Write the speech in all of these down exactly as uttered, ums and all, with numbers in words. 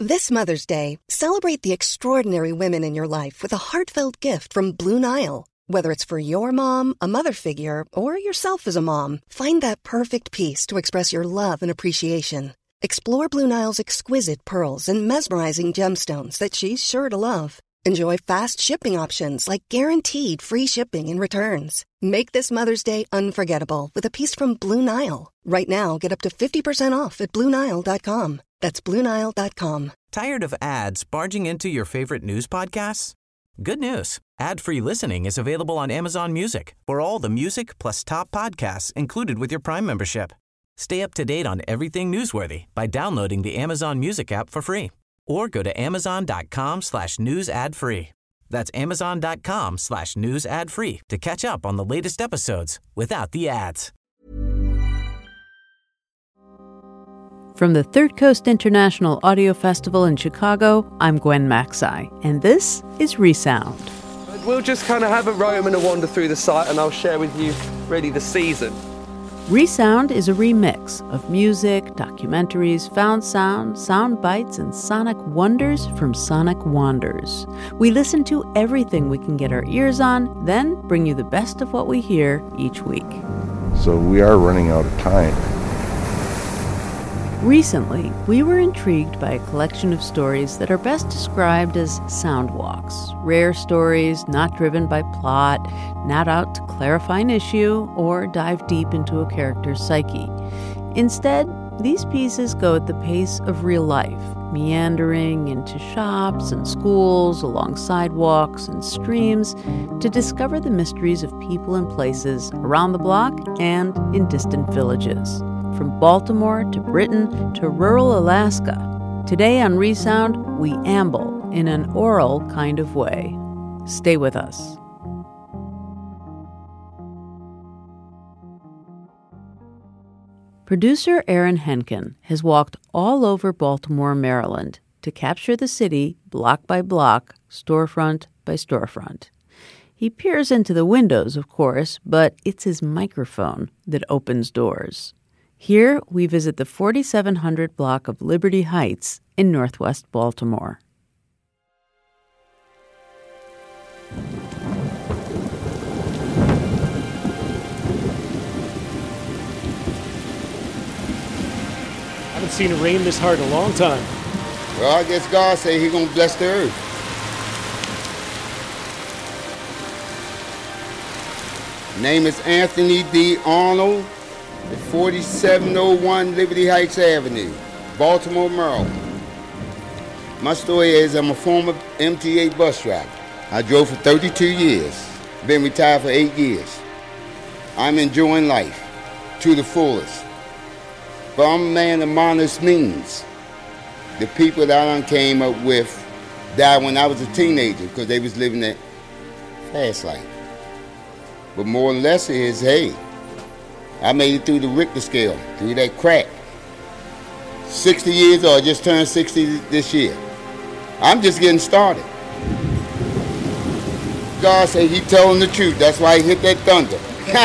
This Mother's Day, celebrate the extraordinary women in your life with a heartfelt gift from Blue Nile. Whether it's for your mom, a mother figure, or yourself as a mom, find that perfect piece to express your love and appreciation. Explore Blue Nile's exquisite pearls and mesmerizing gemstones that she's sure to love. Enjoy fast shipping options like guaranteed free shipping and returns. Make this Mother's Day unforgettable with a piece from Blue Nile. Right now, get up to fifty percent off at Blue Nile dot com. That's Blue Nile dot com. Tired of ads barging into your favorite news podcasts? Good news. Ad-free listening is available on Amazon Music for all the music plus top podcasts included with your Prime membership. Stay up to date on everything newsworthy by downloading the Amazon Music app for free or go to amazon.com slash news ad free. That's amazon.com slash news ad free to catch up on the latest episodes without the ads. From the Third Coast International Audio Festival in Chicago, I'm Gwen Macsai, and this is Resound. We'll just kind of have a roam and a wander through the site, and I'll share with you really the season. Resound is a remix of music, documentaries, found sound, sound bites, and sonic wonders from Sonic Wanders. We listen to everything we can get our ears on, then bring you the best of what we hear each week. So we are running out of time. Recently, we were intrigued by a collection of stories that are best described as sound walks. Rare stories not driven by plot, not out to clarify an issue or dive deep into a character's psyche. Instead, these pieces go at the pace of real life, meandering into shops and schools, along sidewalks and streams, to discover the mysteries of people and places around the block and in distant villages. From Baltimore to Britain to rural Alaska. Today on Resound, we amble in an oral kind of way. Stay with us. Producer Aaron Henkin has walked all over Baltimore, Maryland, to capture the city block by block, storefront by storefront. He peers into the windows, of course, but it's his microphone that opens doors. Here, we visit the forty-seven hundred block of Liberty Heights in northwest Baltimore. I haven't seen it rain this hard in a long time. Well, I guess God said He's gonna bless the earth. Name is Anthony D. Arnold. forty-seven oh one Liberty Heights Avenue, Baltimore, Maryland. My story is I'm a former M T A bus driver. I drove for thirty-two years, been retired for eight years. I'm enjoying life to the fullest. But I'm a man of modest means. The people that I done came up with died when I was a teenager because they was living that fast life. But more or less it is, hey, I made it through the Richter scale, through that crack. sixty years old, I just turned sixty this year. I'm just getting started. God said He telling the truth. That's why He hit that thunder.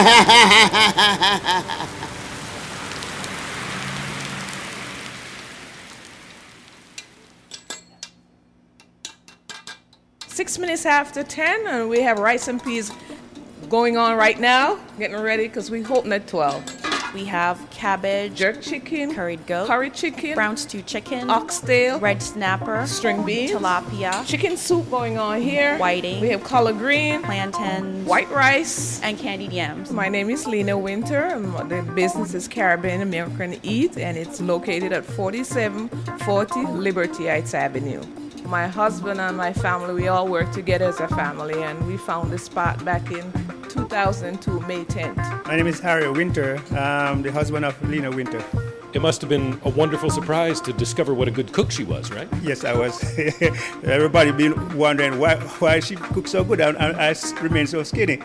Six minutes after ten, and we have rice and peas going on right now, getting ready because we're hoping at twelve. We have cabbage, jerk chicken, curried goat, curry chicken, brown stew chicken, oxtail, red snapper, string beans, tilapia, chicken soup going on here, whiting, we have collard green, plantains, white rice, and candied yams. My name is Lena Winter. The business is Caribbean American Eat, and it's located at forty-seven forty Liberty Heights Avenue. My husband and my family, we all work together as a family, and we found the spot back in two thousand two, May tenth. My name is Harry Winter. I'm the husband of Lena Winter. It must have been a wonderful surprise to discover what a good cook she was, right? Yes, I was. Everybody been wondering why why she cooks so good and I, I remain so skinny.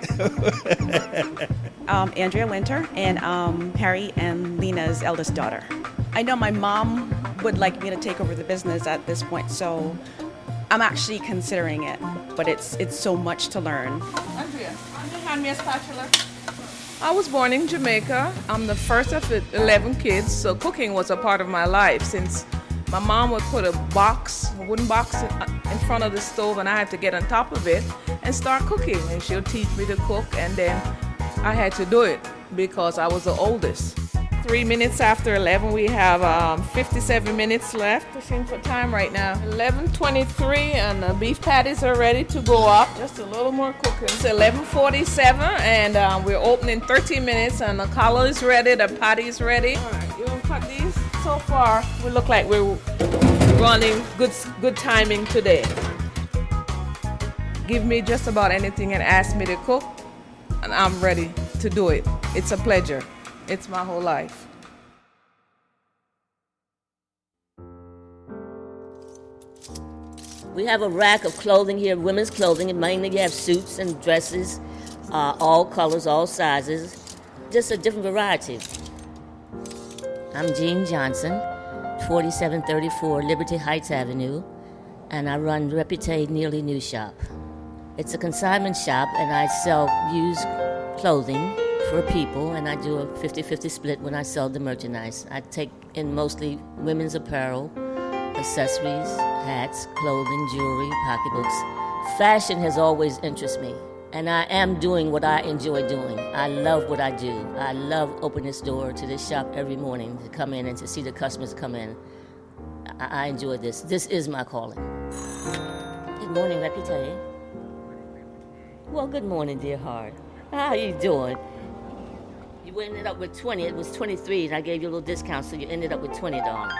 um, Andrea Winter, and um, Harry and Lena's eldest daughter. I know my mom would like me to take over the business at this point, so I'm actually considering it, but it's it's so much to learn. Andrea, hand me a spatula. I was born in Jamaica. I'm the first of eleven kids, so cooking was a part of my life since My mom would put a box, a wooden box in, in front of the stove, and I had to get on top of it and start cooking. And she'll teach me to cook, and then I had to do it because I was the oldest. Three minutes after eleven, we have um, fifty-seven minutes left. Pushing for time right now. eleven twenty-three, and the beef patties are ready to go up. Just a little more cooking. It's eleven forty-seven, and um, we're opening thirteen minutes, and the collar is ready, the patty is ready. All right, you want to cut these? So far, we look like we're running good, good timing today. Give me just about anything and ask me to cook, and I'm ready to do it. It's a pleasure. It's my whole life. We have a rack of clothing here, women's clothing, and mainly you have suits and dresses, uh, all colors, all sizes, just a different variety. I'm Jean Johnson, forty-seven thirty-four Liberty Heights Avenue, and I run Repute Nearly New Shop. It's a consignment shop, and I sell used clothing for people, and I do a fifty-fifty split when I sell the merchandise. I take in mostly women's apparel, accessories, hats, clothing, jewelry, pocketbooks. Fashion has always interested me, and I am doing what I enjoy doing. I love what I do. I love opening this door to this shop every morning to come in and to see the customers come in. I, I enjoy this. This is my calling. Good morning, Repute. Well, good morning, dear heart. How are you doing? You ended up with twenty. It was twenty-three, and I gave you a little discount, so you ended up with twenty, darling.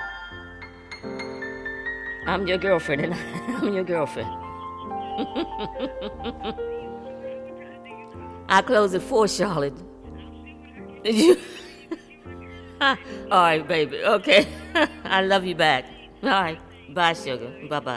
I'm your girlfriend, and I'm your girlfriend. I close at four, Charlotte. Did you? All right, baby. Okay. I love you back. All right. Bye, sugar. Bye-bye.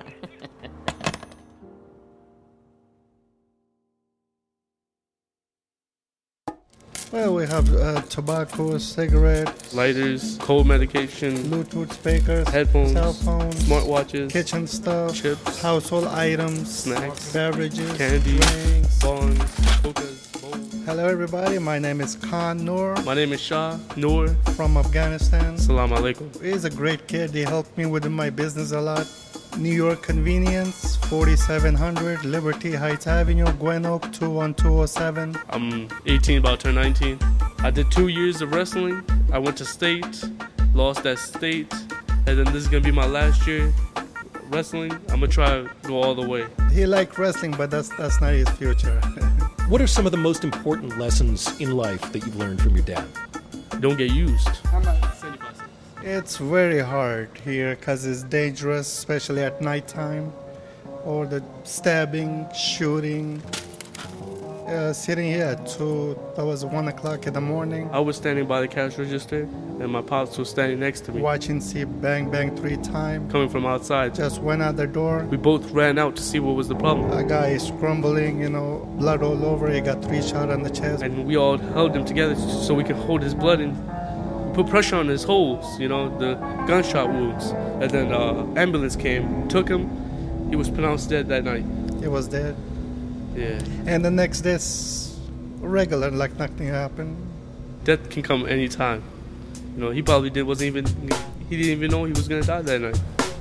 Well, we have uh, tobacco, cigarettes, lighters, cold medication, Bluetooth speakers, headphones, cell phones, smartwatches, kitchen stuff, chips, household items, snacks, beverages, candy, drinks, bonds, hookahs, bowls. Hello, everybody. My name is Khan Noor. My name is Shah Noor from Afghanistan. Salam alaikum. He's a great kid. He helped me with my business a lot. New York Convenience, forty-seven hundred Liberty Heights Avenue, Gwen Oak, two one two oh seven. I'm eighteen, about to turn nineteen. I did two years of wrestling. I went to state, lost that state, and then this is going to be my last year wrestling. I'm going to try to go all the way. He liked wrestling, but that's, that's not his future. What are some of the most important lessons in life that you've learned from your dad? Don't get used. It's very hard here because it's dangerous, especially at nighttime, or the stabbing, shooting. Uh, sitting here at two, that was one o'clock in the morning. I was standing by the cash register, and my pops was standing next to me. Watching see bang bang three times. Coming from outside. Just went out the door. We both ran out to see what was the problem. A guy is crumbling, you know, blood all over. He got three shots on the chest. And we all held him together so we could hold his blood and put pressure on his holes, you know, the gunshot wounds. And then uh, ambulance came, took him. He was pronounced dead that night. He was dead. Yeah. And the next day, regular, like nothing happened. Death can come anytime. You know, he probably did wasn't even he didn't even know he was gonna die that night.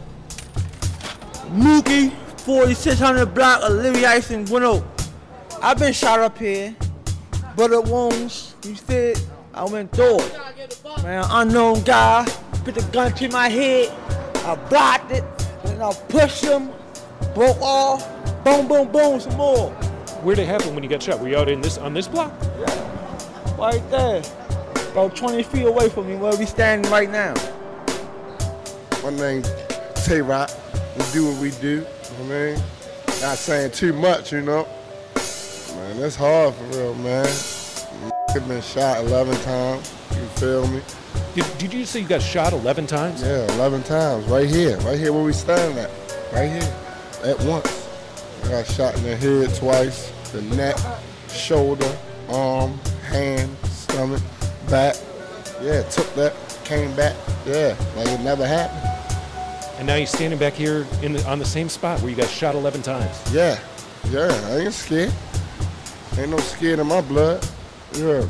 Mookie, forty-six hundred block of Liberty Heights in Gwen Oak. I've been shot up here, bullet wounds. You said I went through it. Man, unknown guy put the gun to my head. I blocked it, and I pushed him, broke off. Boom, boom, boom, some more. Where'd it happen when you got shot? Were you out in this on this block? Yeah, right there. About twenty feet away from me where we standing right now. My name's Tay-Rock. We do what we do, you know what I mean? Not saying too much, you know? Man, that's hard for real, man. I've been shot eleven times, you feel me? Did, did you say you got shot eleven times? Yeah, eleven times, right here, right here where we standing at, right here, at once. I got shot in the head twice, the neck, shoulder, arm, hand, stomach, back. Yeah, took that, came back. Yeah, like it never happened. And now you're standing back here in the, on the same spot where you got shot eleven times. Yeah, yeah, I ain't scared. Ain't no scared in my blood. Yeah.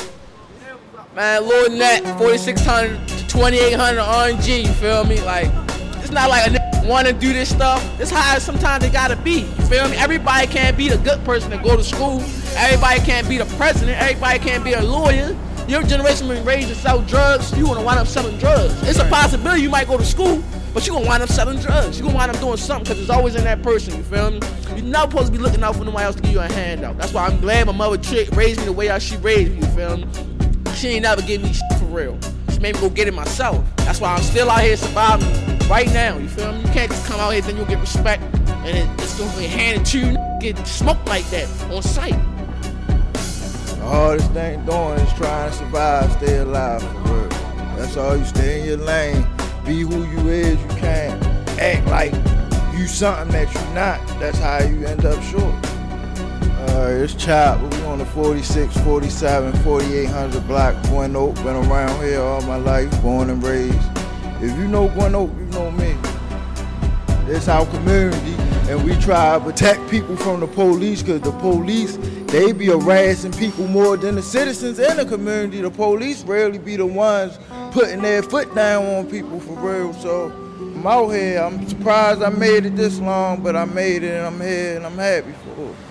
Man, Lord Nat, forty-six hundred to twenty-eight hundred R N G, you feel me? Like, not like a nigga want to do this stuff. It's how sometimes they gotta be. You feel me? Everybody can't be the good person to go to school. Everybody can't be the president. Everybody can't be a lawyer. Your generation been raised to sell drugs. You wanna wind up selling drugs. It's a possibility you might go to school, but you gonna wind up selling drugs. You gonna wind up doing something because it's always in that person. You feel me? You're not supposed to be looking out for nobody else to give you a handout. That's why I'm glad my mother trick raised me the way how she raised me. You feel me? She ain't never give me shit for real. She made me go get it myself. That's why I'm still out here surviving right now. You feel me? You can't just come out here then you'll get respect and it, it's gonna be handed to you. Get smoked like that on sight. The hardest thing doing is trying to survive, stay alive for real. That's all. You stay in your lane, be who you is. You can't act like you something that you not. That's how you end up short. Uh, it's Chop. We on the forty-six, forty-seven, forty-eight hundred block, Gwen Oak. Been around here all my life, born and raised. If you know Gwen Oak, you know me. It's our community, and we try to protect people from the police, because the police, they be harassing people more than the citizens in the community. The police rarely be the ones putting their foot down on people for real. So I'm out here. I'm surprised I made it this long, but I made it and I'm here and I'm happy for it.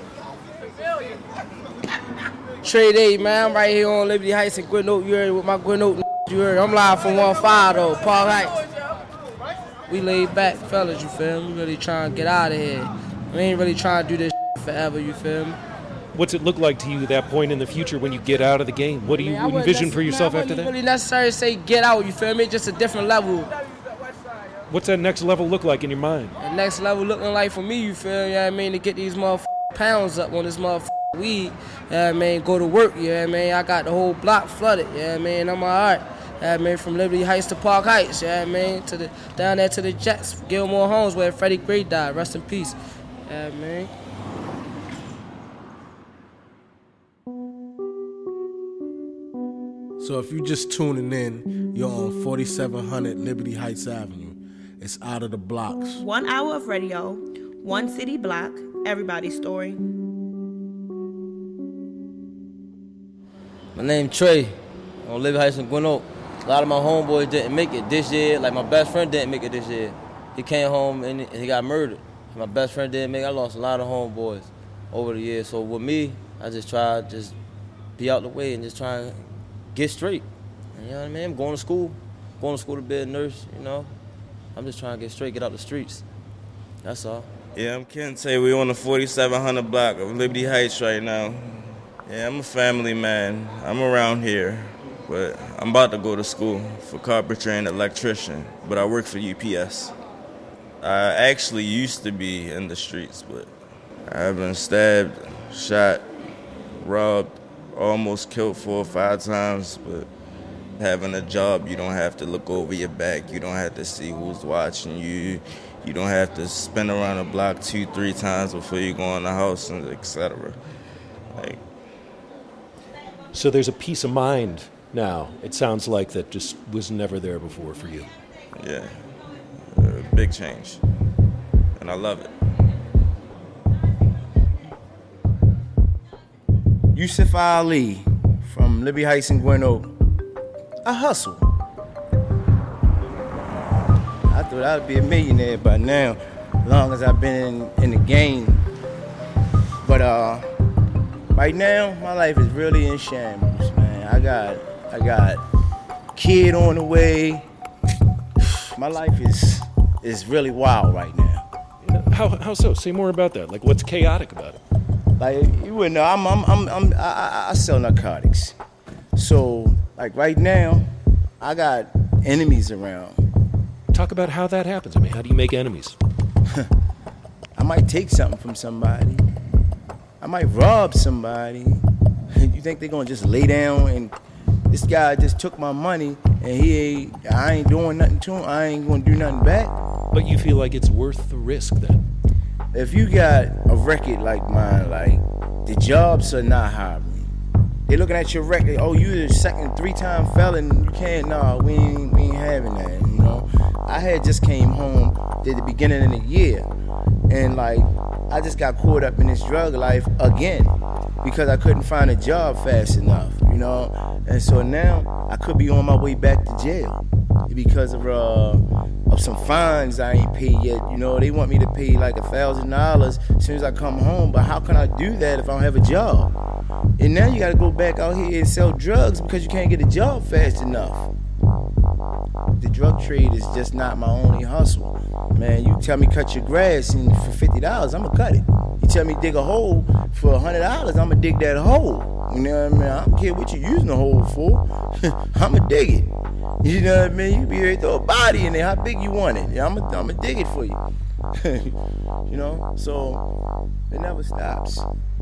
Trade eight, man. I'm right here on Liberty Heights in Gwen Oak. You heard with my Gwen Oak. You heard. I'm live from one five though, Park Heights. We laid back, fellas. You feel me? We really trying to get out of here. We ain't really trying to do this forever. You feel me? What's it look like to you at that point in the future when you get out of the game? What do you I mean, envision for yourself man, after that? I wouldn't really necessarily say get out. You feel me? Just a different level. What's that next level look like in your mind? The next level looking like for me, you feel me? You know what I mean? To get these motherfucking pounds up on this motherfucking weed. You know what I mean? Go to work. You know what I mean? I got the whole block flooded. You know what I mean? I'm all right. You know what I mean? From Liberty Heights to Park Heights. You know what I mean? To the, down there to the Jets. Gilmore Homes where Freddie Gray died. Rest in peace. You know what I mean? So if you just tuning in, you're on forty-seven hundred Liberty Heights Avenue. It's out of the blocks. One hour of radio, one city block, everybody's story. My name Trey, on Liberty Heights in Gwen Oak. A lot of my homeboys didn't make it this year. Like my best friend didn't make it this year. He came home and he got murdered. My best friend didn't make it. I lost a lot of homeboys over the years. So with me, I just try to just be out the way and just try and get straight. You know what I mean? I'm going to school, going to school to be a nurse, you know. I'm just trying to get straight, get out the streets. That's all. Yeah, I'm Kente. We're on the forty-seven hundred block of Liberty Heights right now. Yeah, I'm a family man. I'm around here, but I'm about to go to school for carpentry and electrician, but I work for U P S. I actually used to be in the streets, but I've been stabbed, shot, robbed, almost killed four or five times, but having a job, you don't have to look over your back. You don't have to see who's watching you. You don't have to spin around the block two, three times before you go in the house, and et cetera. Like, so there's a peace of mind now, it sounds like, that just was never there before for you. Yeah, a big change, and I love it. Yusuf Ali from Liberty Heights in Gwen Oak. I hustle. I thought I'd be a millionaire by now, as long as I've been in, in the game. But uh, right now, my life is really in shambles, man. I got, I got kid on the way. My life is is really wild right now. How how so? Say more about that. Like, what's chaotic about it? Like, you wouldn't know. I'm, I'm, I'm, I'm I, I sell narcotics. So, like right now, I got enemies around. Talk about how that happens. I mean, how do you make enemies? I might take something from somebody. I might rob somebody. You think they're gonna just lay down and this guy just took my money and he ain't, I ain't doing nothing to him. I ain't gonna do nothing back. But you feel like it's worth the risk then? If you got a record like mine, like the jobs are not hiring. They looking at your record. Oh, you the second, three-time felon. You can't. No, we ain't, we ain't having that. You know. I had just came home at the beginning of the year, and like I just got caught up in this drug life again because I couldn't find a job fast enough. You know, and so now I could be on my way back to jail because of uh, of some fines I ain't paid yet. You know, they want me to pay like a thousand dollars as soon as I come home. But how can I do that if I don't have a job? And now you gotta go back out here and sell drugs because you can't get a job fast enough. The drug trade is just not my only hustle. Man, you tell me cut your grass and for fifty dollars, I'ma cut it. You tell me dig a hole for one hundred dollars, I'ma dig that hole. You know what I mean? I don't care what you're using the hole for. I'ma dig it. You know what I mean? You be ready to throw a body in there, how big you want it. Yeah, I'ma I'ma dig it for you. You know? So, it never stops.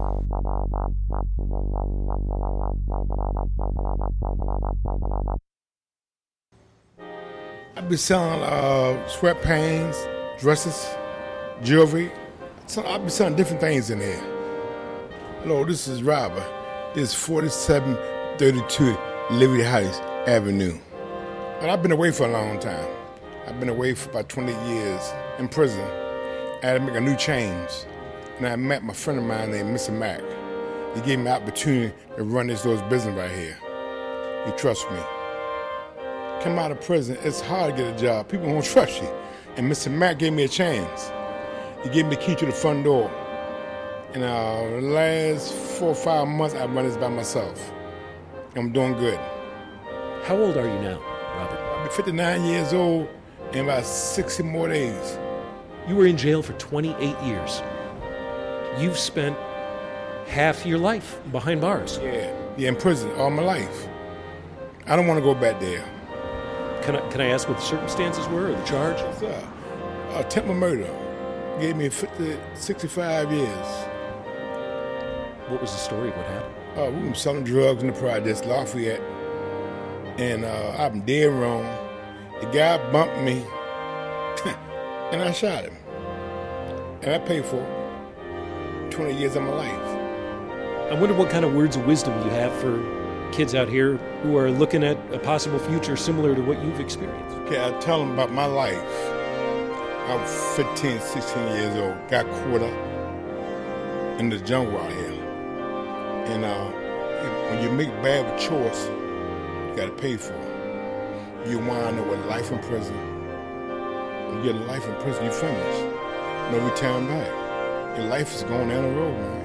I've been selling uh, sweatpants, dresses, jewelry. So I've been selling different things in there. Hello, this is Robert. This is forty-seven thirty-two Liberty Heights Avenue. And I've been away for a long time. I've been away for about twenty years in prison. I had to make a new change. And I met my friend of mine named Mister Mack. He gave me the opportunity to run this little business right here. He trusts me. Come out of prison, it's hard to get a job. People won't trust you. And Mister Mack gave me a chance. He gave me the key to the front door. And uh, the last four or five months, I run this by myself. I'm doing good. How old are you now, Robert? I'm fifty-nine years old in about sixty more days. You were in jail for twenty-eight years. You've spent half your life behind bars. Yeah, yeah, in prison all my life. I don't want to go back there. Can I, can I ask what the circumstances were or the charge? Uh, attempt murder. Gave me fifty, sixty-five years. What was the story? What happened? Uh, we were selling drugs in the projects, Lafayette. And uh, I'm dead wrong. The guy bumped me, and I shot him. And I paid for it. twenty years of my life. I wonder what kind of words of wisdom you have for kids out here who are looking at a possible future similar to what you've experienced. Okay, I tell them about my life. I was fifteen, sixteen years old, got caught up in the jungle out here. And uh, when you make bad choice, you gotta pay for it. You wind up with life in prison. You get life in prison, you finish. No return back. Your life is going down the road, man.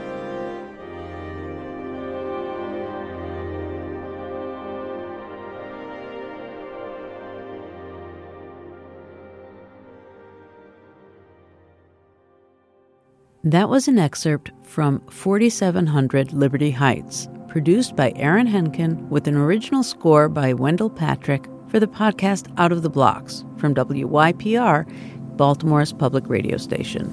That was an excerpt from forty-seven hundred Liberty Heights, produced by Aaron Henkin with an original score by Wendell Patrick for the podcast Out of the Blocks from W Y P R, Baltimore's public radio station.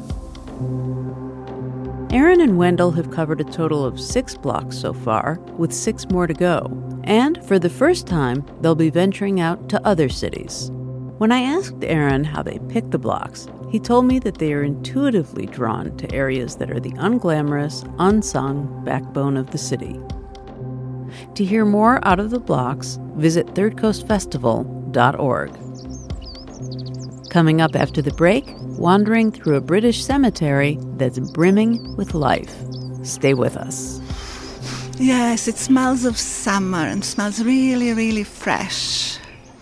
Aaron and Wendell have covered a total of six blocks so far, with six more to go. And for the first time, they'll be venturing out to other cities. When I asked Aaron how they picked the blocks, he told me that they are intuitively drawn to areas that are the unglamorous, unsung backbone of the city. To hear more Out of the Blocks, visit third coast festival dot org. Coming up after the break, wandering through a British cemetery that's brimming with life. Stay with us. Yes, it smells of summer and smells really, really fresh.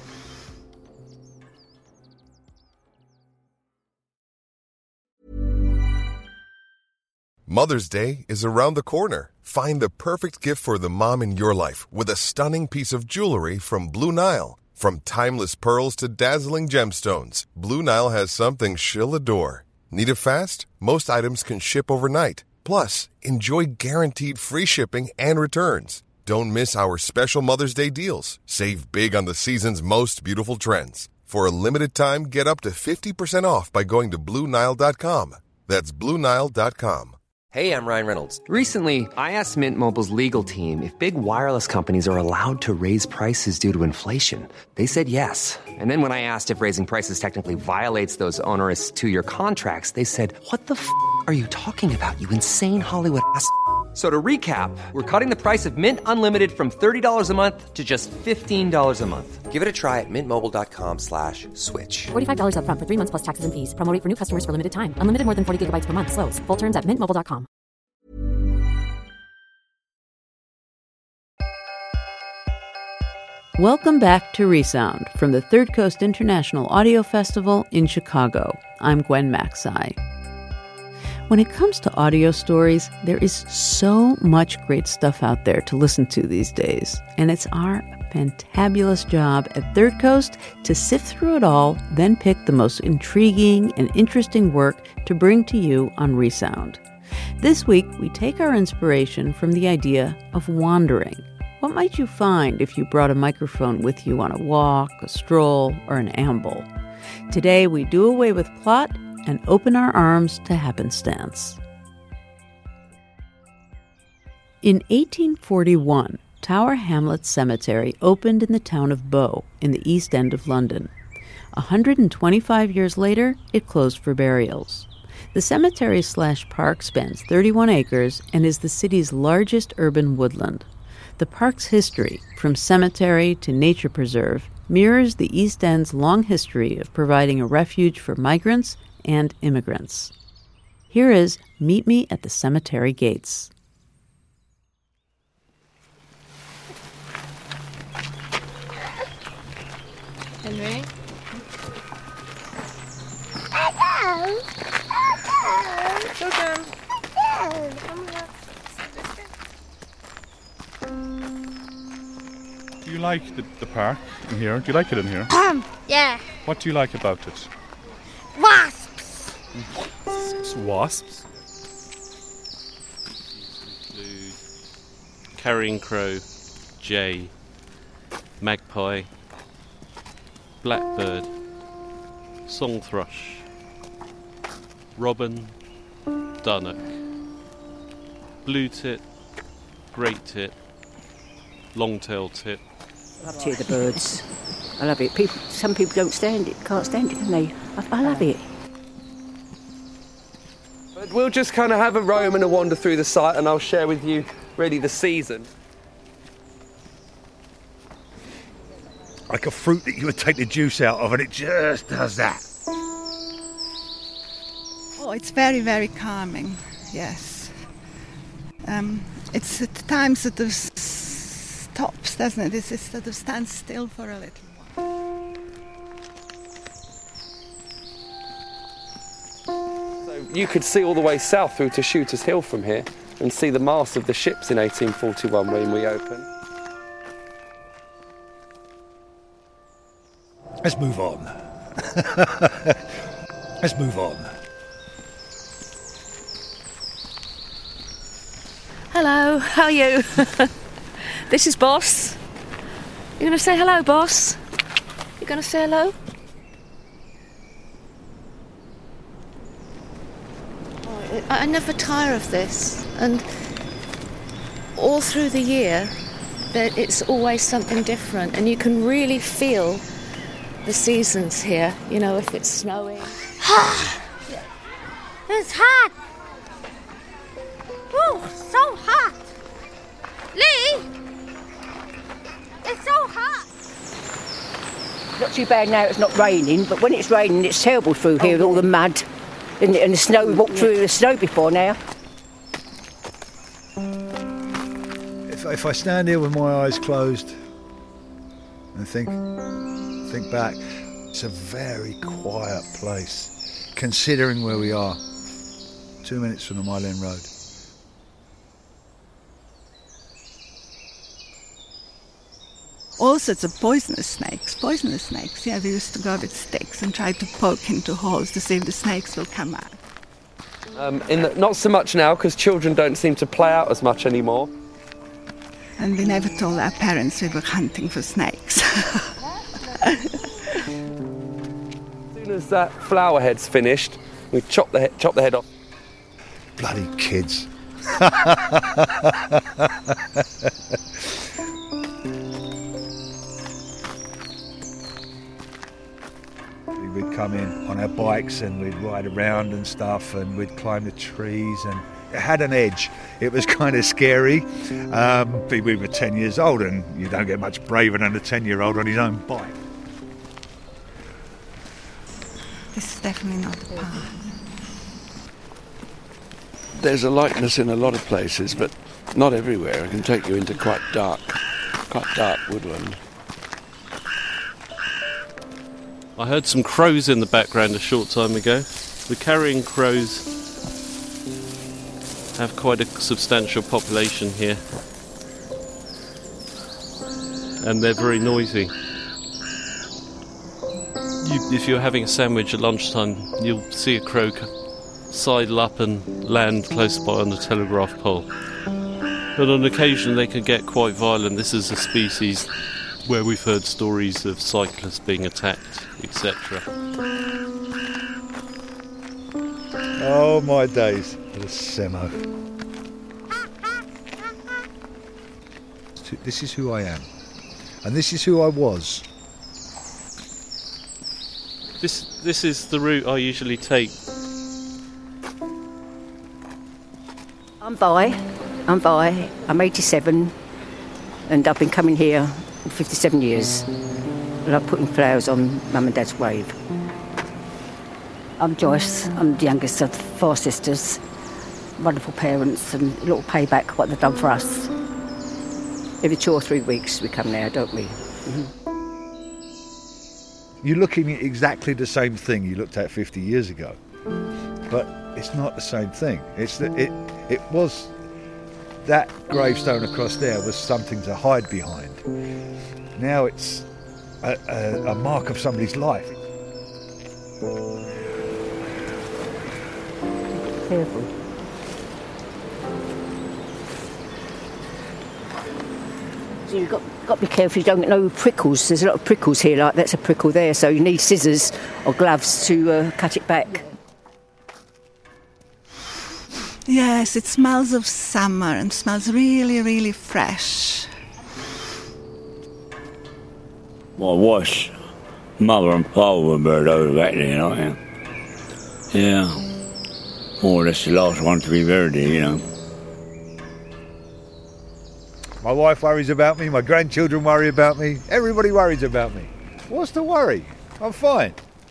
Mother's Day is around the corner. Find the perfect gift for the mom in your life with a stunning piece of jewelry from Blue Nile. From timeless pearls to dazzling gemstones, Blue Nile has something she'll adore. Need it fast? Most items can ship overnight. Plus, enjoy guaranteed free shipping and returns. Don't miss our special Mother's Day deals. Save big on the season's most beautiful trends. For a limited time, get up to fifty percent off by going to Blue Nile dot com. That's Blue Nile dot com. Hey, I'm Ryan Reynolds. Recently, I asked Mint Mobile's legal team if big wireless companies are allowed to raise prices due to inflation. They said yes. And then when I asked if raising prices technically violates those onerous two-year contracts, they said, what the f*** are you talking about, you insane Hollywood ass f- So to recap, we're cutting the price of Mint Unlimited from thirty dollars a month to just fifteen dollars a month. Give it a try at mintmobile.com slash switch. forty-five dollars up front for three months plus taxes and fees. Promo rate for new customers for limited time. Unlimited more than forty gigabytes per month. Slows full terms at mint mobile dot com. Welcome back to Resound from the Third Coast International Audio Festival in Chicago. I'm Gwen Macsai. When it comes to audio stories, there is so much great stuff out there to listen to these days, and it's our fantabulous job at Third Coast to sift through it all, then pick the most intriguing and interesting work to bring to you on Resound. This week, we take our inspiration from the idea of wandering. What might you find if you brought a microphone with you on a walk, a stroll, or an amble? Today, we do away with plot and open our arms to happenstance. In eighteen forty-one, Tower Hamlets Cemetery opened in the town of Bow in the East End of London. one hundred twenty-five years later, it closed for burials. The cemetery slash park spans thirty-one acres and is the city's largest urban woodland. The park's history, from cemetery to nature preserve, mirrors the East End's long history of providing a refuge for migrants and immigrants. Here is Meet Me at the Cemetery Gates. Henry? Hello. Hello. Children. Do you like the, the park in here? Do you like it in here? Um, yeah. What do you like about it? Wasps. Wasps? Carrion crow, jay, magpie, blackbird, song thrush, robin, dunnock, blue tit, great tit, long-tailed tit. I love to hear the birds. I love it. People, some people don't stand it, can't stand it, can they? I, I love it. But we'll just kind of have a roam and a wander through the site, and I'll share with you really the season. Like a fruit that you would take the juice out of, and it just does that. Oh, it's very, very calming, yes. Um, it's at times sort of stops, doesn't it? It's, it sort of stands still for a little while. So you could see all the way south through to Shooters Hill from here and see the masts of the ships in eighteen forty-one when we opened. Let's move on. Let's move on. Hello, how are you? This is Boss. You going to say hello, Boss? You going to say hello? Oh, I, I never tire of this, and all through the year, it's always something different, and you can really feel the seasons here. You know, if it's snowing. It's hot. Oh, so hot. Lee, it's so hot. Not too bad now it's not raining, but when it's raining it's terrible through here with all the mud and, and the snow. We walked through the snow before now. If, if I stand here with my eyes closed and think, think back, it's a very quiet place, considering where we are. Two minutes from the Mile End Road. All sorts of poisonous snakes, poisonous snakes. Yeah, they used to go with sticks and try to poke into holes to see if the snakes will come out. Um, in the, not so much now, because children don't seem to play out as much anymore. And we never told our parents we were hunting for snakes. As soon as that flower head's finished, we chop the, he- chop the head off. Bloody kids. We'd come in on our bikes and we'd ride around and stuff, and we'd climb the trees, and it had an edge. It was kind of scary. Um, we were ten years old, and you don't get much braver than a ten-year-old on his own bike. This is definitely not the path. There's a likeness in a lot of places, but not everywhere. It can take you into quite dark, quite dark woodland. I heard some crows in the background a short time ago. The carrion crows have quite a substantial population here, and they're very noisy. You, if you're having a sandwich at lunchtime, you'll see a crow sidle up and land close by on the telegraph pole. But on occasion they can get quite violent. This is a species where we've heard stories of cyclists being attacked, et cetera. Oh, my days. The Semo. This is who I am. And this is who I was. This this is the route I usually take. I'm Vi. I'm Vi. I'm eighty-seven, and I've been coming here for fifty-seven years. And I'm putting flowers on Mum and Dad's grave. I'm Joyce. I'm the youngest of four sisters. Wonderful parents, and a little payback what they've done for us. Every two or three weeks we come there, don't we? Mm-hmm. You're looking at exactly the same thing you looked at fifty years ago, but it's not the same thing. It's that it it was that gravestone across there was something to hide behind. Now it's a, a, a mark of somebody's life. Careful. So you've got, got to be careful you don't get no prickles. There's a lot of prickles here, like that's a prickle there, so you need scissors or gloves to uh, cut it back. Yes, it smells of summer and smells really, really fresh. My wife's mother and father were buried over back there, you know. Yeah. More or less the last one to be buried there, you know. My wife worries about me, my grandchildren worry about me, everybody worries about me. What's the worry? I'm fine.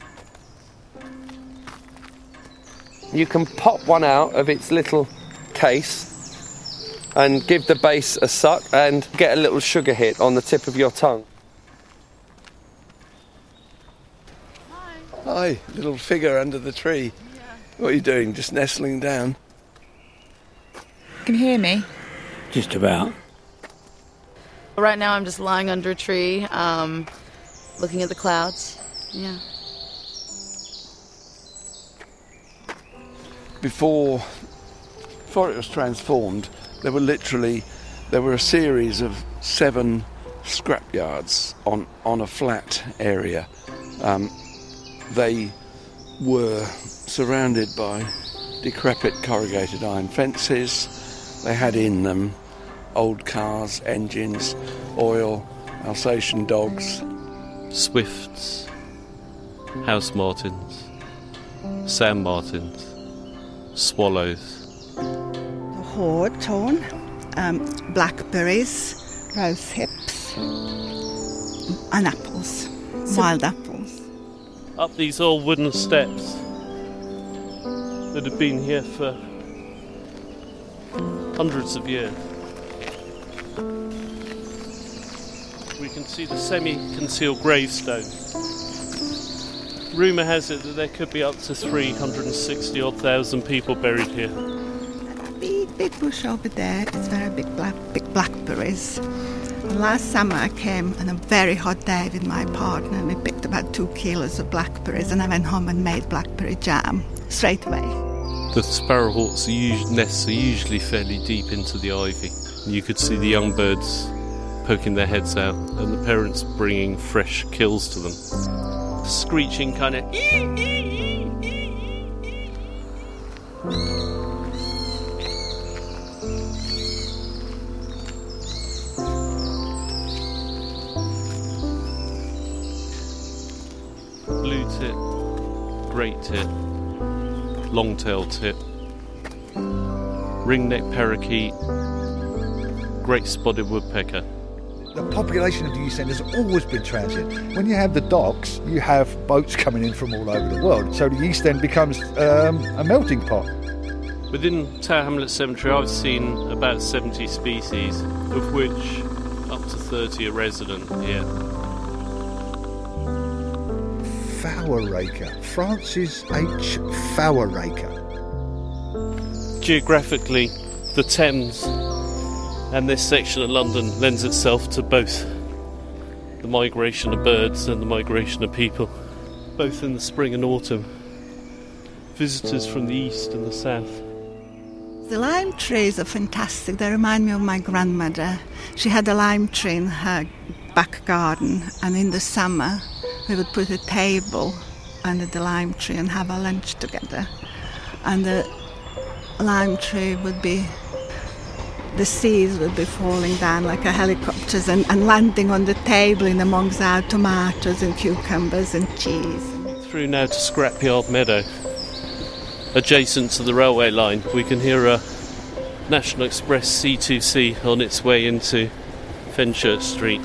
You can pop one out of its little case and give the base a suck and get a little sugar hit on the tip of your tongue. Hi, little figure under the tree. Yeah. What are you doing? Just nestling down? Can you hear me? Just about. Right now I'm just lying under a tree, um, looking at the clouds. Yeah. Before, before it was transformed, there were literally, there were a series of seven scrapyards on, on a flat area. Um, they were surrounded by decrepit corrugated iron fences. They had in them old cars, engines, oil, Alsatian dogs. Swifts, house martins, sand martins, swallows. The hawthorn, um, blackberries, rose hips, and apples, so wild apples. Up these old wooden steps that have been here for hundreds of years. We can see the semi-concealed gravestone. Rumour has it that there could be up to three hundred sixty odd thousand people buried here. Big, big bush over there, it's very big, black, big blackberries. And last summer I came on a very hot day with my partner and we picked about two kilos of blackberries and I went home and made blackberry jam straight away. The sparrowhawks' nests are usually fairly deep into the ivy. You could see the young birds poking their heads out and the parents bringing fresh kills to them. Screeching kind of blue tit, great tit, long-tailed tit, ring-necked parakeet, great spotted woodpecker. The population of the East End has always been transient. When you have the docks, you have boats coming in from all over the world. So the East End becomes um, a melting pot. Within Tower Hamlets Cemetery, I've seen about seventy species, of which up to thirty are resident here. Foweraker. Francis H. Foweraker. Geographically, the Thames and this section of London lends itself to both the migration of birds and the migration of people, both in the spring and autumn. Visitors from the east and the south. The lime trees are fantastic. They remind me of my grandmother. She had a lime tree in her back garden, and in the summer we would put a table under the lime tree and have a lunch together. And the lime tree would be, the seeds would be falling down like a helicopters and, and landing on the table in amongst our tomatoes and cucumbers and cheese. Through now to Scrapyard Meadow. Adjacent to the railway line, we can hear a National Express C two C on its way into Fenchurch Street.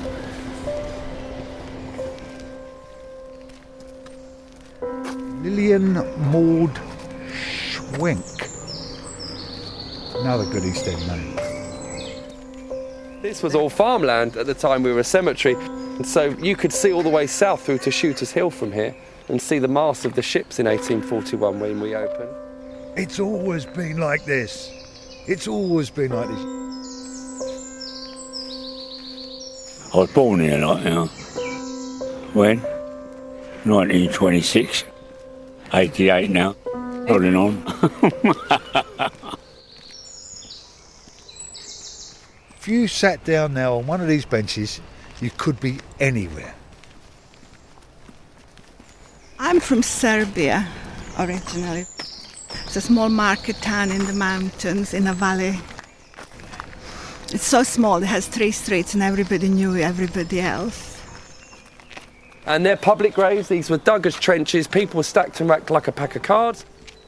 Lillian Maud Schwenk. Another good East End name. This was all farmland at the time we were a cemetery, and so you could see all the way south through to Shooters Hill from here and see the mast of the ships in eighteen forty-one when we opened. It's always been like this. It's always been like this. I was born here, like, you know. When? nineteen twenty-six. eighty-eight now. Plodding on. If you sat down now on one of these benches, you could be anywhere. I'm from Serbia, originally. It's a small market town in the mountains, in a valley. It's so small, it has three streets and everybody knew everybody else. And they're public graves, these were dug as trenches, people were stacked and racked like a pack of cards.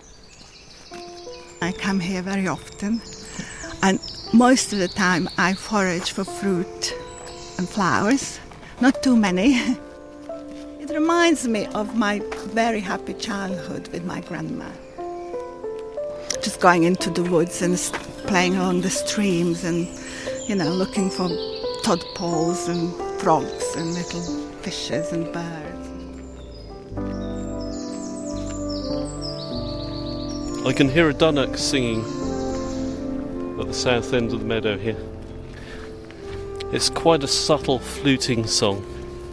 I come here very often, and most of the time I forage for fruit and flowers, not too many. It reminds me of my very happy childhood with my grandma. Just going into the woods and playing along the streams and, you know, looking for tadpoles and frogs and little fishes and birds. I can hear a dunnock singing at the south end of the meadow here. It's quite a subtle fluting song.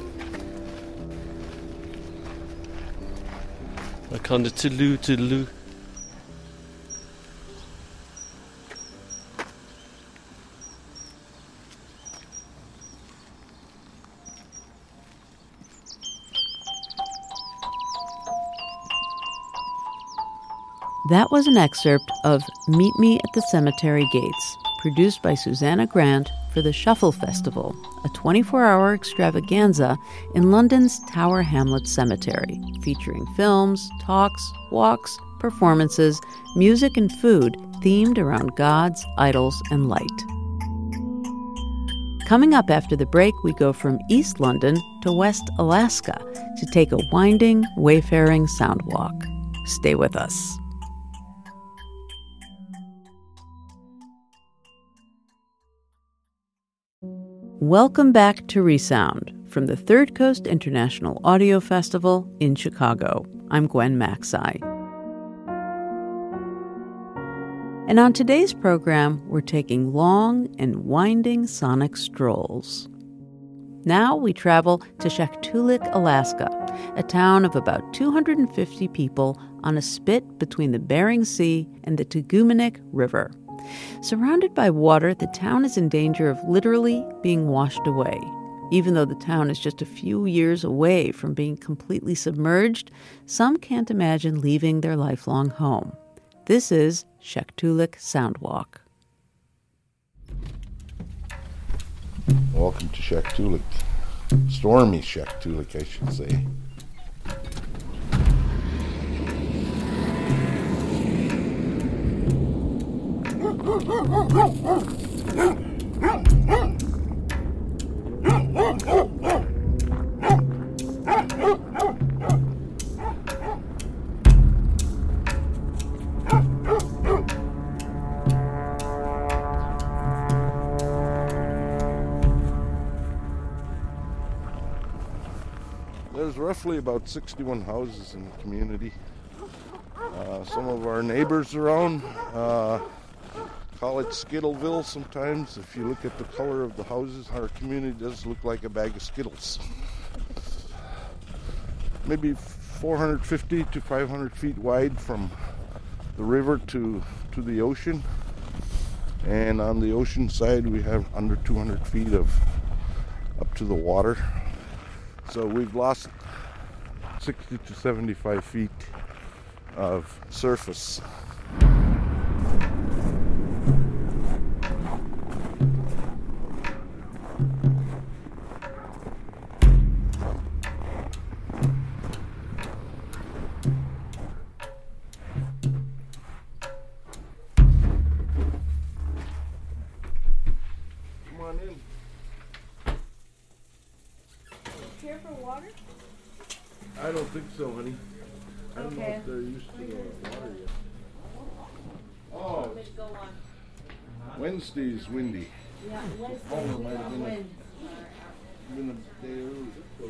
A kind of toodaloo toodaloo. That was an excerpt of Meet Me at the Cemetery Gates, produced by Susanna Grant for the Shuffle Festival, a twenty-four hour extravaganza in London's Tower Hamlets Cemetery, featuring films, talks, walks, performances, music, and food themed around gods, idols, and light. Coming up after the break, we go from East London to West Alaska to take a winding, wayfaring sound walk. Stay with us. Welcome back to Resound from the Third Coast International Audio Festival in Chicago. I'm Gwen Macsai. And on today's program, we're taking long and winding sonic strolls. Now we travel to Shaktoolik, Alaska, a town of about two hundred fifty people on a spit between the Bering Sea and the Tugumanik River. Surrounded by water, the town is in danger of literally being washed away. Even though the town is just a few years away from being completely submerged, some can't imagine leaving their lifelong home. This is Shaktoolik Soundwalk. Welcome to Shaktoolik. Stormy Shaktoolik, I should say. there's roughly about sixty-one houses in the community. Uh, some of our neighbors around uh, call it Skittleville sometimes. If you look at the color of the houses, our community does look like a bag of Skittles. Maybe four hundred fifty to five hundred feet wide from the river to, to the ocean. And on the ocean side, we have under two hundred feet of up to the water. So we've lost sixty to seventy-five feet of surface. Here for water? I don't think so, honey. I don't Okay. know if they're used to the water yet. Oh, Wednesday's windy. Yeah, Wednesday Homer we might have got been, wind. a, been a day early. So.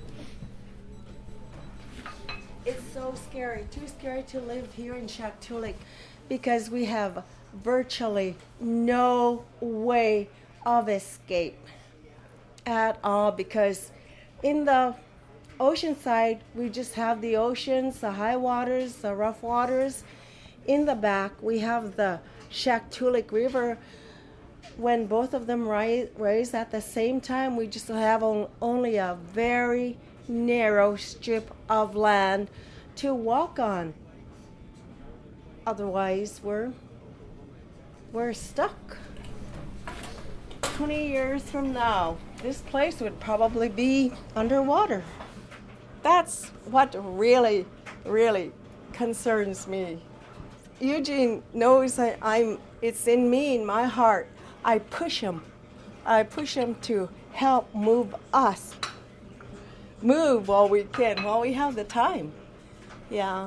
It's so scary, too scary to live here in Shaktoolik because we have virtually no way of escape at all, because in the ocean side we just have the oceans, the high waters, the rough waters. In the back we have the Shaktoolik River. When both of them rise, rise at the same time, we just have on, only a very narrow strip of land to walk on. Otherwise, we're we're stuck. twenty years from now, this place would probably be underwater. That's what really, really concerns me. Eugene knows that I'm, it's in me, in my heart. I push him. I push him to help move us. Move while we can, while we have the time. Yeah.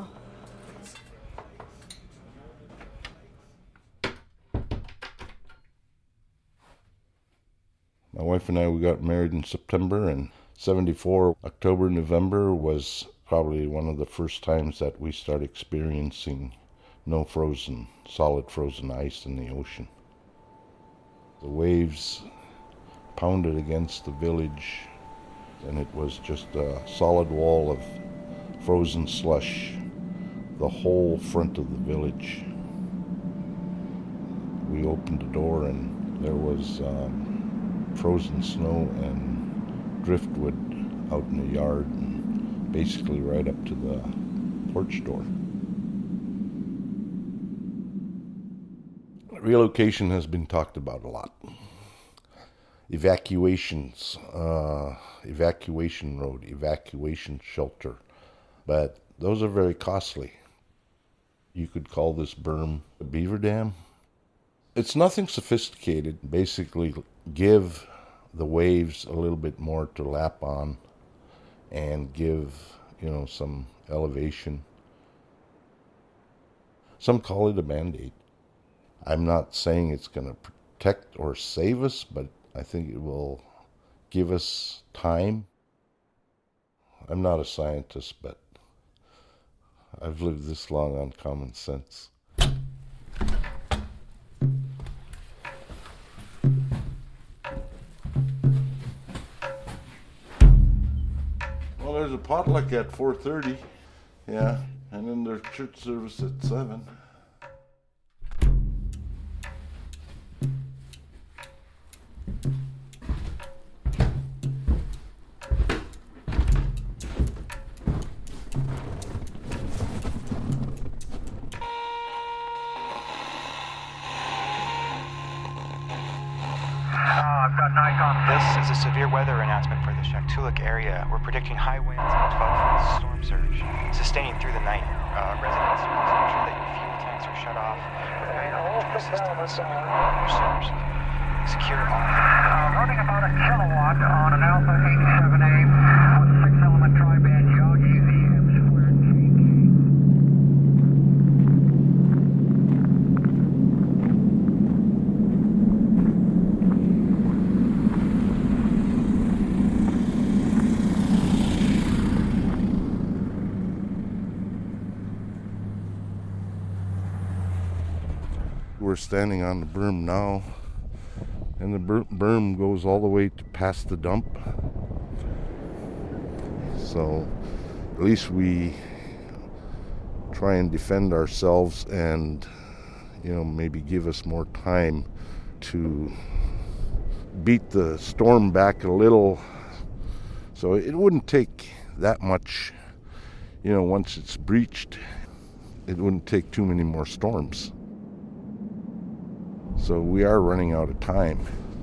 My wife and I, we got married in September, and seventy-four, October, November was probably one of the first times that we started experiencing no frozen, solid frozen ice in the ocean. The waves pounded against the village, and it was just a solid wall of frozen slush, the whole front of the village. We opened the door and there was um, frozen snow and driftwood out in the yard and basically right up to the porch door. Relocation has been talked about a lot. Evacuations, uh, evacuation road, evacuation shelter, but those are very costly. You could call this berm a beaver dam. It's nothing sophisticated. Basically, give the waves a little bit more to lap on and give, you know, some elevation. Some call it a Band-Aid. I'm not saying it's going to protect or save us, but I think it will give us time. I'm not a scientist, but I've lived this long on common sense. Well, there's a potluck at four thirty, yeah, and then there's church service at seven. This is a severe weather announcement for the Shaktoolik area. We're predicting high winds and twelve foot storm surge sustaining through the night. Uh, residents, please make sure that your fuel tanks are shut off. Prepare your electrical systems. Your sewers secure all. Uh, running about a kilowatt on an Alpha eighty-seven A with a six-element tri-band Yagi Z M squared K K. We're standing on the berm now, and the ber- berm goes all the way to past the dump. So at least we try and defend ourselves and, you know, maybe give us more time to beat the storm back a little. So it wouldn't take that much, you know, once it's breached, it wouldn't take too many more storms. So we are running out of time.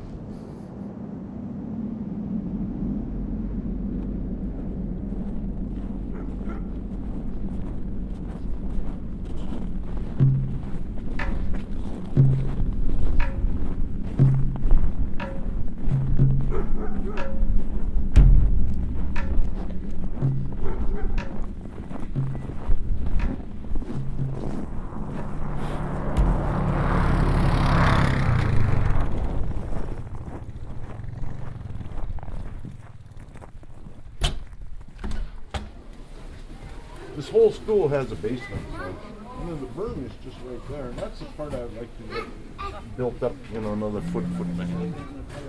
This whole school has a basement, so you know, the berm is just right there, and that's the part I'd like to get built up, you know, another foot, foot and a half.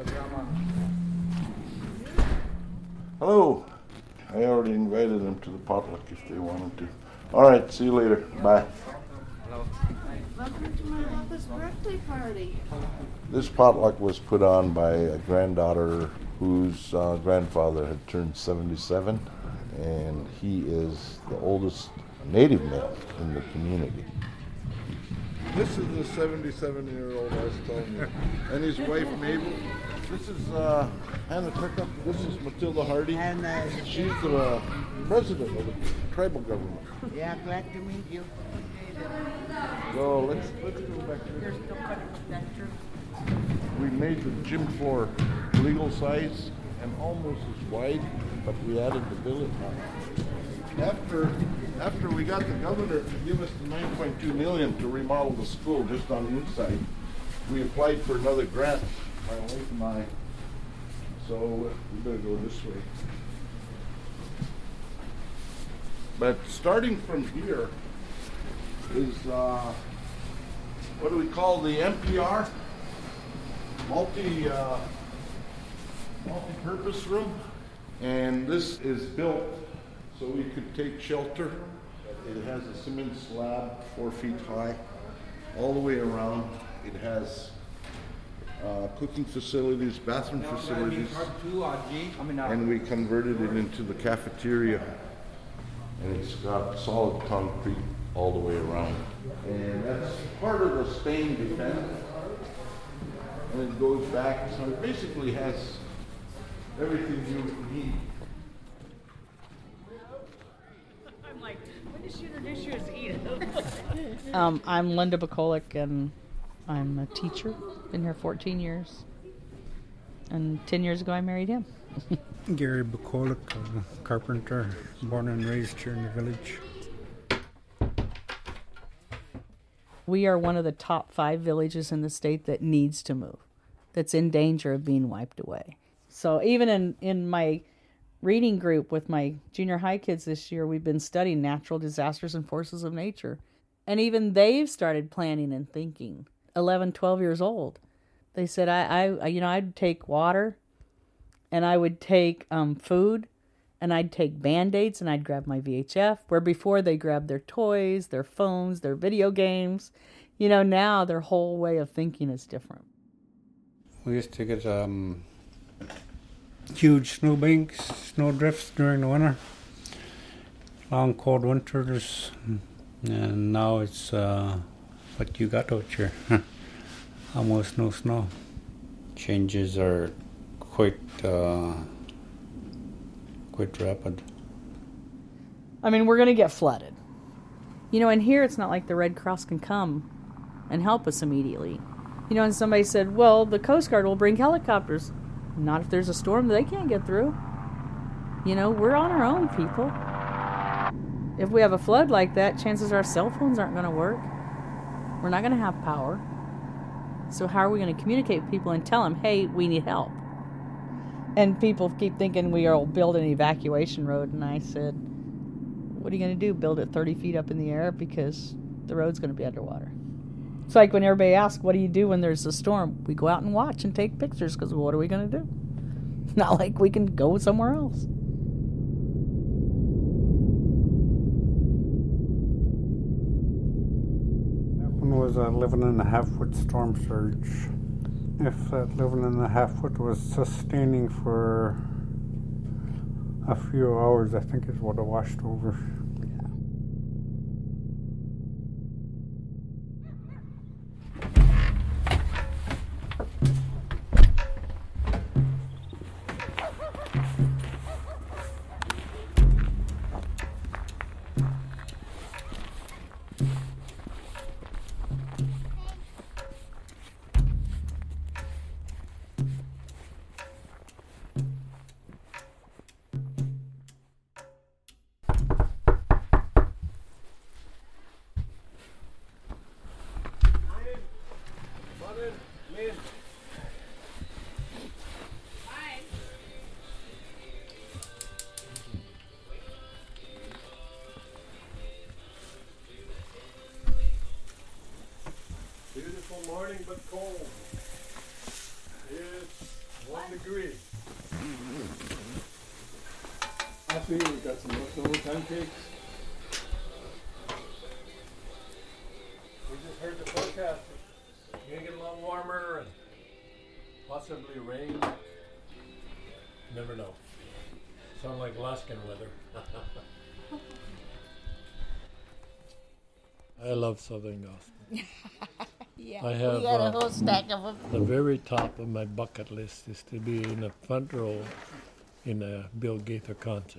Hello. I already invited them to the potluck if they wanted to. All right, see you later. Bye. Hello. Welcome to my mother's birthday party. This potluck was put on by a granddaughter whose uh, grandfather had turned seventy-seven, and he is the oldest native male in the community. This is the seventy-seven-year-old I was telling you, and his wife Mabel. This is uh, Hannah Turkup. This is Matilda Hardy. And uh, she's the uh, president of the tribal government. Yeah, glad to meet you. So let's let's go back here. We made the gym floor legal size and almost as wide, but we added the billet on. After after we got the governor to give us the nine point two million to remodel the school just on the inside, we applied for another grant, my wife and I. So we better go this way. But starting from here is uh, what do we call the M P R? Multi uh, multi-purpose room, and this is built so we could take shelter. It has a cement slab, four feet high, all the way around. It has uh, cooking facilities, bathroom facilities, and we converted it into the cafeteria. And it's got solid concrete all the way around. And that's part of the stain defense. And it goes back, so it basically has everything you need. I'm like, when did she introduce you as Edith? um, I'm Linda Bacolic, and I'm a teacher. Been here fourteen years. And ten years ago, I married him. Gary Bacolic, uh, carpenter, born and raised here in the village. We are one of the top five villages in the state that needs to move, that's in danger of being wiped away. So even in, in my reading group with my junior high kids this year, we've been studying natural disasters and forces of nature. And even they've started planning and thinking. eleven, twelve years old. They said, I, I you know, I'd take water, and I would take um, food, and I'd take Band-Aids, and I'd grab my V H F, where before they grabbed their toys, their phones, their video games. You know, now their whole way of thinking is different. We used to get um, huge snow banks, snow drifts during the winter. Long, cold winters, and now it's uh, what you got out here. Almost no snow. Changes are quite uh, quite rapid. I mean, we're going to get flooded. You know, and here it's not like the Red Cross can come and help us immediately. You know, and somebody said, well, the Coast Guard will bring helicopters. Not if there's a storm that they can't get through. You know, we're on our own, people. If we have a flood like that, chances are our cell phones aren't going to work. We're not going to have power. So how are we going to communicate with people and tell them, hey, we need help? And people keep thinking we will build an evacuation road. And I said, what are you going to do? Build it thirty feet up in the air? Because the road's going to be underwater. It's like when everybody asks, what do you do when there's a storm? We go out and watch and take pictures, because what are we going to do? It's not like we can go somewhere else. Was a eleven and a half foot storm surge. If that eleven and a half foot was sustaining for a few hours, I think it would have washed over. Beautiful morning, but cold. It's one degree. I see we've got some leftover pancakes. We just heard the forecast. It's gonna get a lot warmer and possibly rain. Never know. Sound like Alaskan weather. I love Southern Gospel. Yeah, I have we got a uh, whole stack of them. the very top of my bucket list is to be in the front row in a Bill Gaither concert.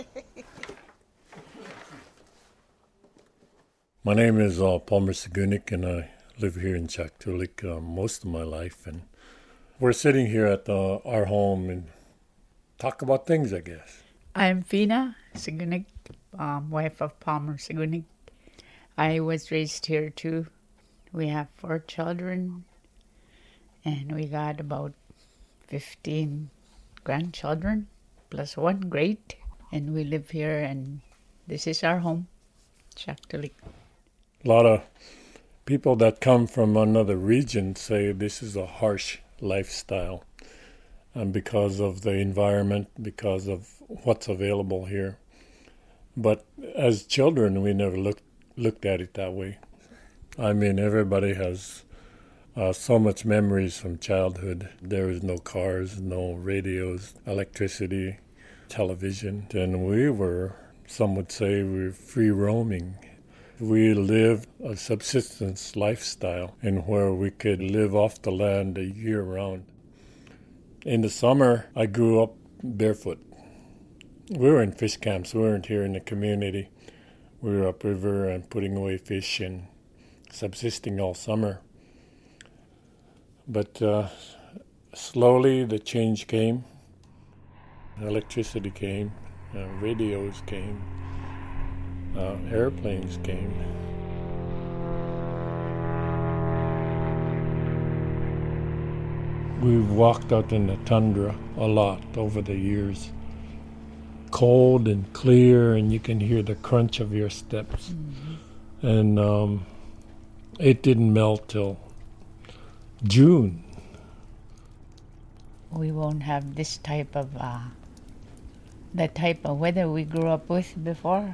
My name is uh, Palmer Segunik, and I live here in Chaktulik uh, most of my life. And we're sitting here at uh, our home and talk about things, I guess. I'm Fina Segunik, um, wife of Palmer Segunik. I was raised here too. We have four children, and we got about fifteen grandchildren, plus one great, and we live here, and this is our home, Chaktulik. A lot of people that come from another region say this is a harsh lifestyle, and because of the environment, because of what's available here. But as children, we never looked looked at it that way. I mean, everybody has uh, so much memories from childhood. There was no cars, no radios, electricity, television, and we were, some would say, we were free roaming. We lived a subsistence lifestyle in where we could live off the land a year round. In the summer, I grew up barefoot. We were in fish camps. We weren't here in the community. We were upriver and putting away fish and subsisting all summer. But uh, slowly the change came. Electricity came, uh, radios came, uh, airplanes came. We've walked out in the tundra a lot over the years. Cold and clear, and you can hear the crunch of your steps. Mm-hmm. And um, it didn't melt till June. We won't have this type of, uh, the type of weather we grew up with before.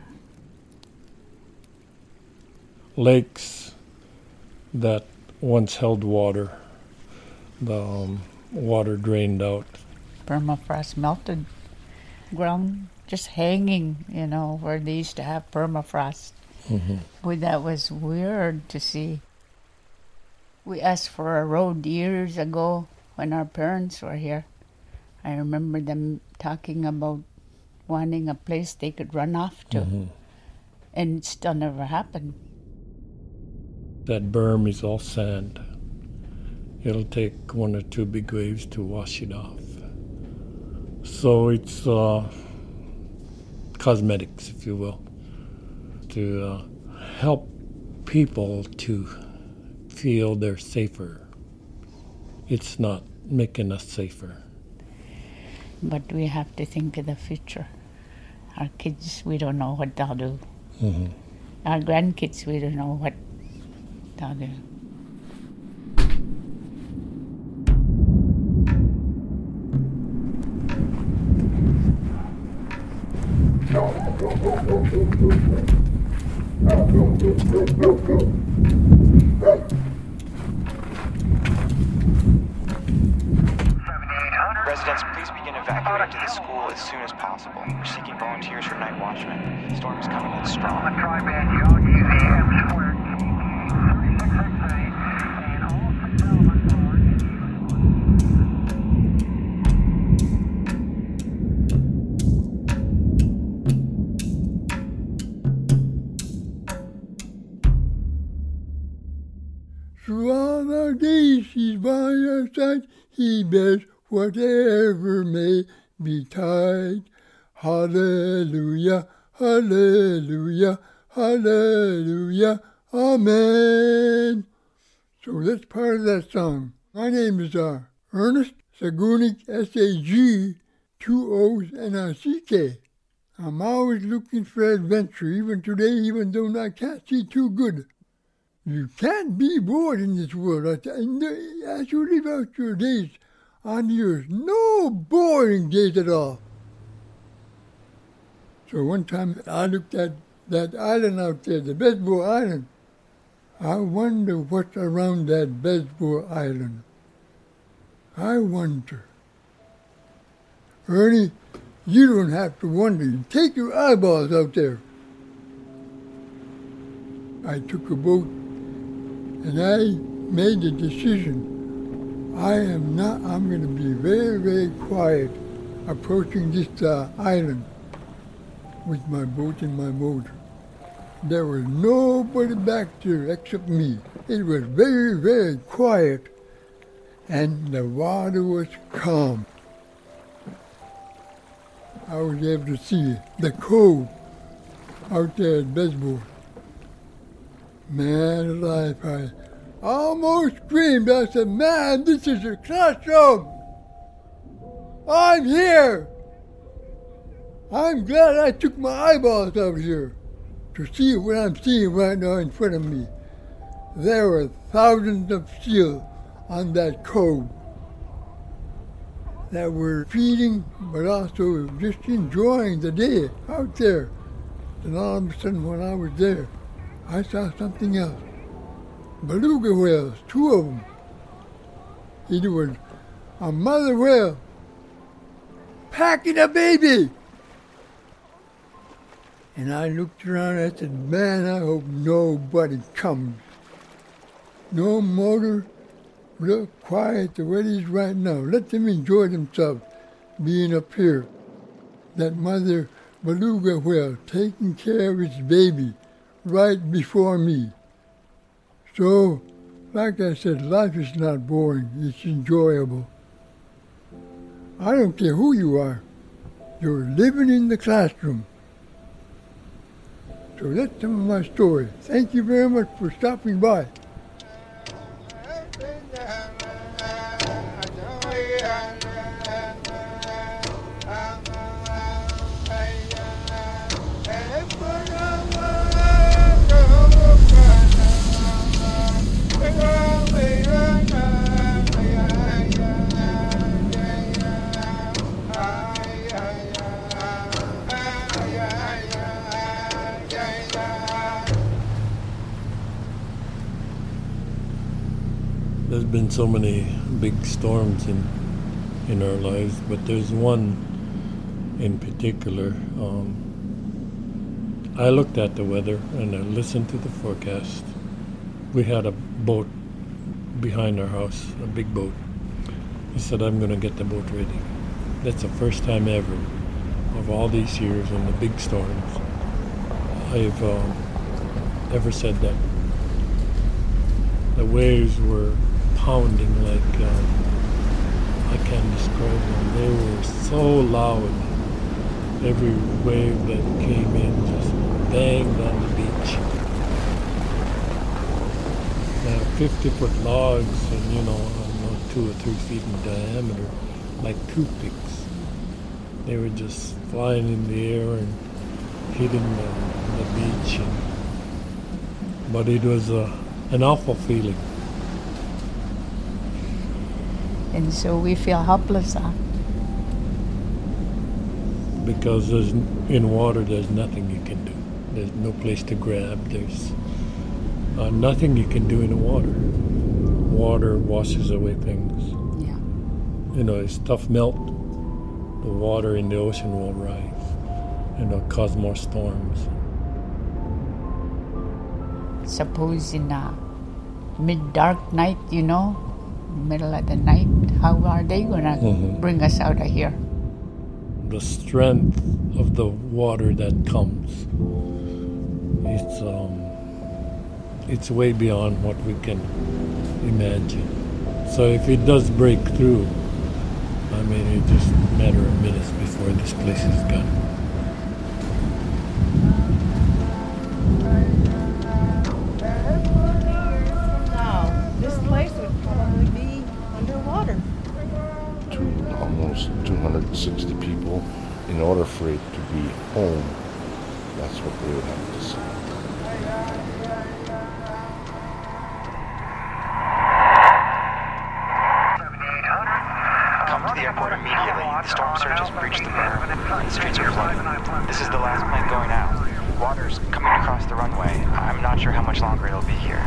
Lakes that once held water, the um, water drained out. Permafrost melted. Ground just hanging, you know, where they used to have permafrost. Mm-hmm. Boy, that was weird to see. We asked for a road years ago when our parents were here. I remember them talking about wanting a place they could run off to. Mm-hmm. And it still never happened. That berm is all sand. It'll take one or two big waves to wash it off. So it's uh, cosmetics, if you will, to uh, help people to feel they're safer. It's not making us safer. But we have to think of the future. Our kids, we don't know what they'll do. Mm-hmm. Our grandkids, we don't know what they'll do. Residents, please begin evacuating to the school as soon as possible. We're seeking volunteers for night watchmen. The storm is coming in strong. Through all our days he's by our side, he bears whatever may betide. Hallelujah, hallelujah, hallelujah, amen. So that's part of that song. My name is uh, Ernest Sagunik, S A G, two O's and a C K. I'm always looking for adventure, even today, even though I can't see too good. You can't be bored in this world. As you live out your days on the earth, no boring days at all. So one time I looked at that island out there, the Besbo Island. I wonder what's around that Besbo Island. I wonder. Ernie, you don't have to wonder. You take your eyeballs out there. I took a boat and I made the decision. I am not, I'm going to be very, very quiet approaching this uh, island with my boat and my motor. There was nobody back there except me. It was very, very quiet, and the water was calm. I was able to see the cove out there at Besbo. Man alive, I almost screamed. I said, man, this is a classroom. I'm here. I'm glad I took my eyeballs out here to see what I'm seeing right now in front of me. There were thousands of seals on that cove that were feeding, but also just enjoying the day out there. And all of a sudden, when I was there, I saw something else. Beluga whales, two of them. It was a mother whale packing a baby. And I looked around and I said, man, I hope nobody comes. No motor, real quiet the way it is right now. Let them enjoy themselves being up here. That mother beluga whale taking care of its baby right before me. So, like I said, life is not boring, it's enjoyable. I don't care who you are, you're living in the classroom. So that's some of my story. Thank you very much for stopping by. There's been so many big storms in in our lives, but there's one in particular. Um, I looked at the weather and I listened to the forecast. We had a boat behind our house, a big boat. He said, I'm going to get the boat ready. That's the first time ever of all these years in the big storms I've um, ever said that. The waves were pounding like, uh, I can't describe them. They were so loud. Every wave that came in just banged on the beach. Now, fifty-foot logs and, you know, I don't know, two or three feet in diameter, like toothpicks. They were just flying in the air and hitting the, the beach. And, but it was uh, an awful feeling. And so we feel helpless, huh? because there's, in water there's nothing you can do. There's no place to grab. There's uh, nothing you can do in the water. Water washes away things. Yeah. You know, if stuff melt, the water in the ocean will rise and it'll cause more storms. Suppose in a mid-dark night, you know, middle of the night, how are they gonna Mhm. bring us out of here? The strength of the water that comes, it's um, it's way beyond what we can imagine. So if it does break through, I mean, it's just a matter of minutes before this place is gone. Now, this place would probably be underwater. To almost two hundred sixty people, in order for it to be home, that's what they would have to say. Come to the airport immediately. The storm surge has breached the berm. The streets are flooded. This is the last plane going out. Water's coming across the runway. I'm not sure how much longer it'll be here.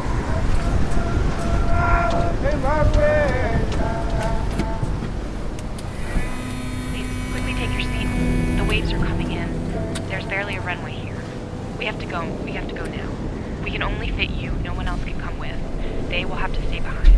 Please, quickly take your seat. The waves are coming in. There's barely a runway here. We have to go. We have to go now. We can only fit you. No one else can come with. They will have to stay behind.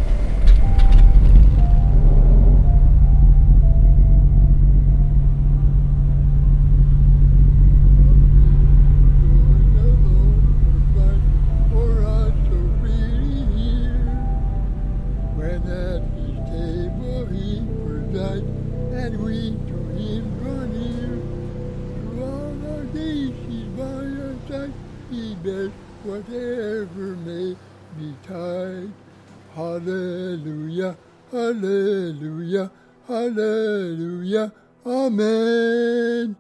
For us to be here, when at his table he presides, and we to him draw near. Through all our days he's by our side, he bears whatever may betide. Hallelujah, hallelujah, hallelujah, amen.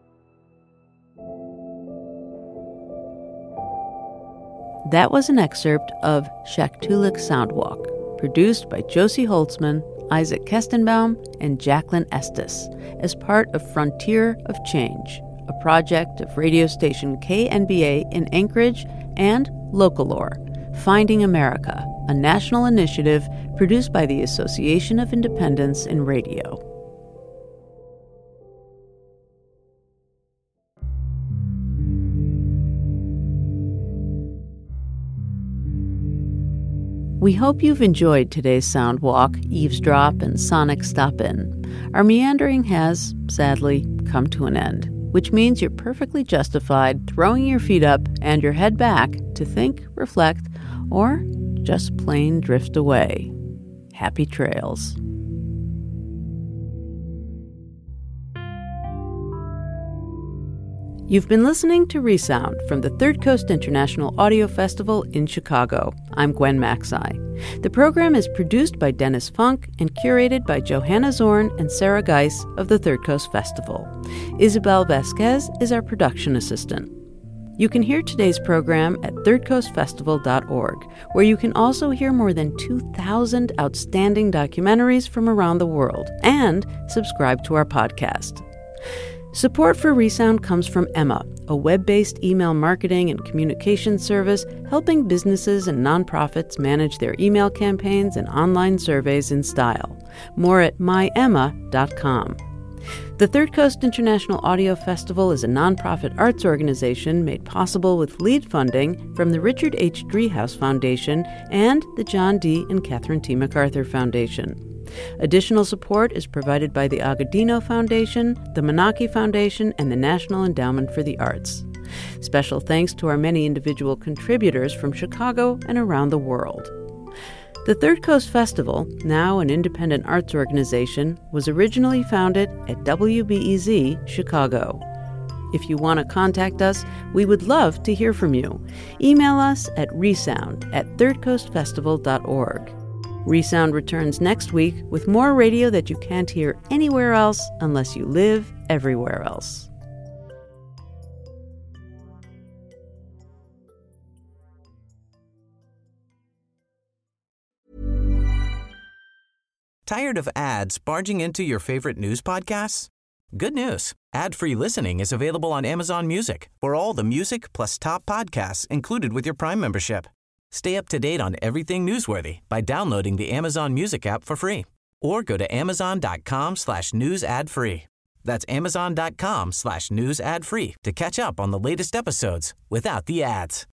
That was an excerpt of Shaktoolik Soundwalk, produced by Josie Holtzman, Isaac Kestenbaum, and Jacqueline Estes, as part of Frontier of Change, a project of radio station K N B A in Anchorage and Localore, Finding America, a national initiative produced by the Association of Independents in Radio. We hope you've enjoyed today's Sound Walk, Eavesdrop, and Sonic Stop-In. Our meandering has, sadly, come to an end, which means you're perfectly justified throwing your feet up and your head back to think, reflect, or just plain drift away. Happy trails. You've been listening to Resound from the Third Coast International Audio Festival in Chicago. I'm Gwen Maxey. The program is produced by Dennis Funk and curated by Johanna Zorn and Sarah Geiss of the Third Coast Festival. Isabel Vasquez is our production assistant. You can hear today's program at third coast festival dot org, where you can also hear more than two thousand outstanding documentaries from around the world and subscribe to our podcast. Support for Resound comes from Emma, a web-based email marketing and communication service helping businesses and nonprofits manage their email campaigns and online surveys in style. More at my emma dot com. The Third Coast International Audio Festival is a nonprofit arts organization made possible with lead funding from the Richard H. Driehaus Foundation and the John D. and Catherine T. MacArthur Foundation. Additional support is provided by the Agudino Foundation, the Menaki Foundation, and the National Endowment for the Arts. Special thanks to our many individual contributors from Chicago and around the world. The Third Coast Festival, now an independent arts organization, was originally founded at W B E Z Chicago. If you want to contact us, we would love to hear from you. Email us at resound at third coast festival dot org. Resound returns next week with more radio that you can't hear anywhere else unless you live everywhere else. Tired of ads barging into your favorite news podcasts? Good news. Ad-free listening is available on Amazon Music for all the music plus top podcasts included with your Prime membership. Stay up to date on everything newsworthy by downloading the Amazon Music app for free or go to amazon.com slash news ad free. That's amazon.com slash news ad free to catch up on the latest episodes without the ads.